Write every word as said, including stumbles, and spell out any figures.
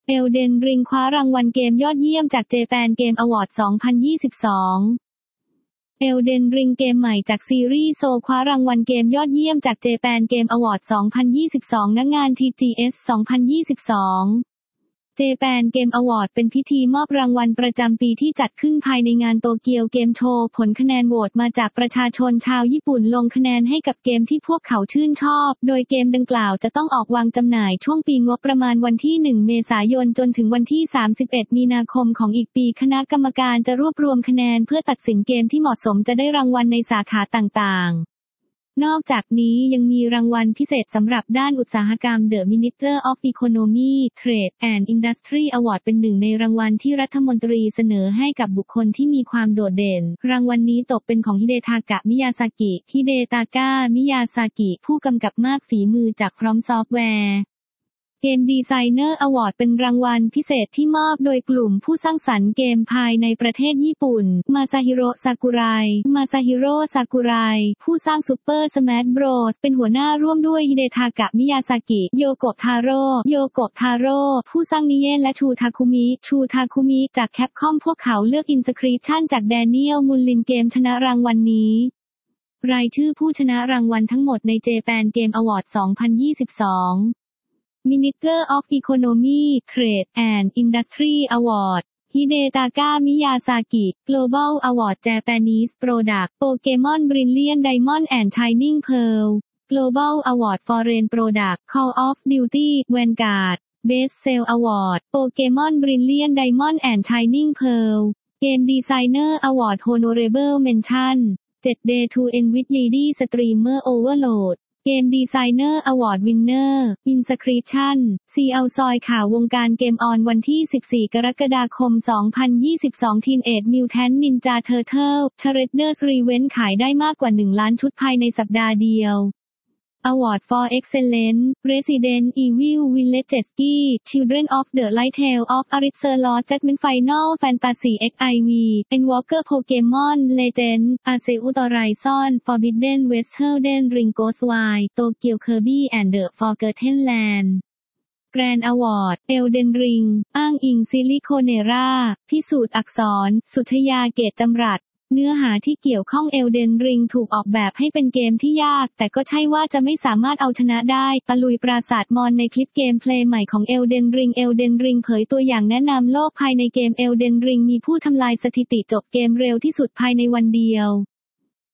Elden Ring คว้ารางวัลเกมยอดเยี่ยมจาก Japan Game Awards สองพันยี่สิบสอง Elden Ring เกมใหม่จากซีรีส์โซลคว้ารางวัลเกมยอดเยี่ยมจาก Japan Game Awards สองพันยี่สิบสอง ณ งาน ที จี เอส สองพันยี่สิบสอง Japan Game Awards เป็นพิธีมอบรางวัลประจำปีที่จัดขึ้นภายในงานโตเกียวเกมโชว์ ผลคะแนนโหวตมาจากประชาชนชาวญี่ปุ่นลงคะแนนให้กับเกมที่พวกเขาชื่นชอบ โดยเกมดังกล่าวจะต้องออกวางจำหน่ายช่วงปีงบประมาณวันที่ หนึ่ง เมษายนจนถึงวันที่ สามสิบเอ็ด มีนาคมของอีกปี คณะกรรมการจะรวบรวมคะแนนเพื่อตัดสินเกมที่เหมาะสมจะได้รางวัลในสาขาต่างๆนอกจากนี้ยังมีรางวัลพิเศษสำหรับด้านอุตสาหกรรม The Minister of Economy, Trade and Industry Award เป็นหนึ่งในรางวัลที่รัฐมนตรีเสนอให้กับบุคคลที่มีความโดดเด่นรางวัลนี้ตกเป็นของฮิเดทากะ มิยาซากิ ฮิเดตากะ มิยาซากิ ผู้กำกับมากฝีมือจาก From Software Game Designer Award เป็นรางวัลพิเศษที่มอบโดยกลุ่มผู้สร้างสรรค์เกมภายในประเทศญี่ปุ่น มาซาฮิโร่ ซากุไร มาซาฮิโร่ ซากุไร ผู้สร้าง Super Smash Bros เป็นหัวหน้าร่วมด้วยฮิเดทากะ มิยาซากิ โยโกะ ทาโร่ โยโกะ ทาโร่ ผู้สร้างนิเย่นและชูทาคุมิ ชูทาคุมิ จากแคปคอมพวกเขาเลือก Inscription จากแดเนียล มุลลินเกมชนะรางวัลนี้รายชื่อผู้ชนะรางวัลทั้งหมดใน Japan Game Awards สองพันยี่สิบสองMinister of Economy, Trade and Industry Award ฮิเดตากะ มิยาซากิ Global Award Japanese Product Pokemon Brilliant Diamond and Shining Pearl Global Award Foreign Product Call of Duty Vanguard Best Sale Award Pokemon Brilliant Diamond and Shining Pearl Game Designer Award Honorable Mention เจ็ด Day to End with Lady Streamer Overload Game Designer Award Winner Inscription ซี แอล ซอยข่าววงการเกมออนวันที่ สิบสี่ กรกฎาคม สองพันยี่สิบสอง Teenage Mutant Ninja Turtle Shredder's Revenge ขายได้มากกว่า หนึ่ง ล้านชุดภายในสัปดาห์เดียว Award for Excellence Resident Evil Village Children of the Light Tale of Arizona Judgment Final Fantasy เอ็กซ์ ไอ วี Endwalker Pokemon Legend Arceus Horizon Forbidden West Elden Ring Ghostwire Tokyo Kirby and the Forgotten Land Grand Award Elden Ring อ้างอิงซิลิโคเนราพิสูจน์อักษรสุชยาเกตจำรัดเนื้อหาที่เกี่ยวข้อง Elden Ring ถูกออกแบบให้เป็นเกมที่ยากแต่ก็ใช่ว่าจะไม่สามารถเอาชนะได้ตะลุยปราสาทมอนในคลิปเกมเพลย์ใหม่ของ Elden Ring Elden Ring เผยตัวอย่างแนะนำโลกภายในเกม Elden Ring มีผู้ทำลายสถิติจบเกมเร็วที่สุดภายในวันเดียว